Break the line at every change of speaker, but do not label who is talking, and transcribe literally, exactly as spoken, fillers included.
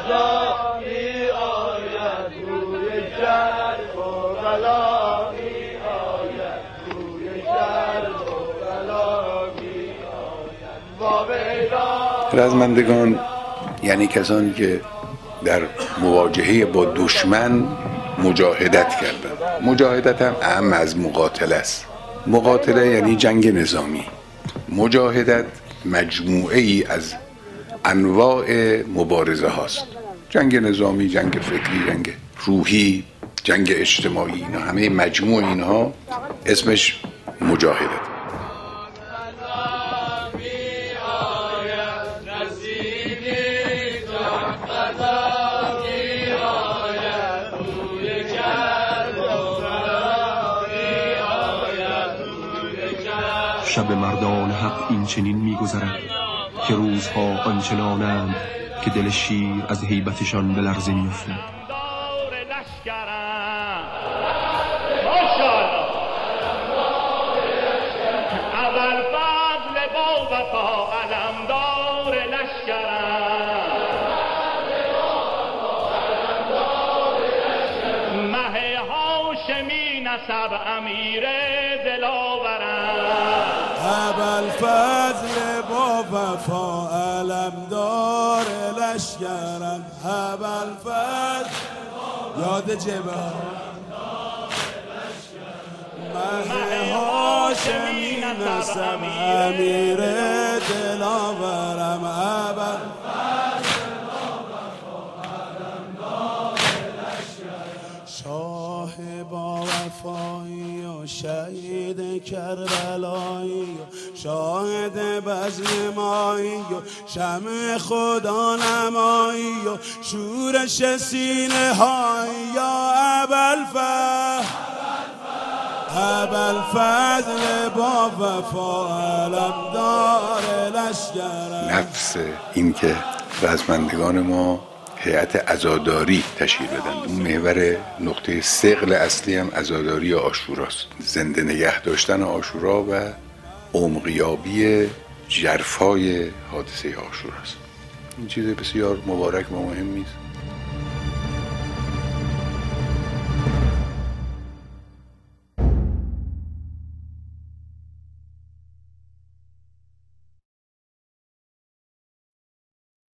قضا می آید روی شر و بلا می آید روی شر و بلا می آید.
رزمندگان یعنی کسانی که در مواجهه با دشمن مجاهدت کردند. مجاهدت هم اهم از مقاتله است. مقاتله یعنی جنگ نظامی. مجاهدت مجموعه ای از انواع مبارزه هاست. جنگ نظامی، جنگ فکری، جنگ روحی، جنگ اجتماعی، اینا همه مجموع اینها اسمش مجاهدت.
شب مردان حق این چنین می‌گذرد که روزها آنچنانند که دل شیر از هیبتشان به لرزه می‌افتد.
نسب امیر دلاورم
ابوالفضل با وفا علمدار لشکرم ابوالفضل یاد جبهه مه هاشمی نسب امیر دلاورم ابوالفضل شاه با وفایی و شهید کربلایی و شاهد بزم مایی و شمع خدا نمایی و شورش سینه های یا ابوالفضل ابوالفضل با وفا علمدار لشکرم.
نفس این که رزمندگان ما هیئت عزاداری تشکیل بدن. اون محور نقطه ثقل اصلی هم عزاداری عاشوراست. زنده نگه داشتن عاشورا و عمقیابی ژرفای حادثه عاشوراست. این چیز بسیار مبارک و مهمی است.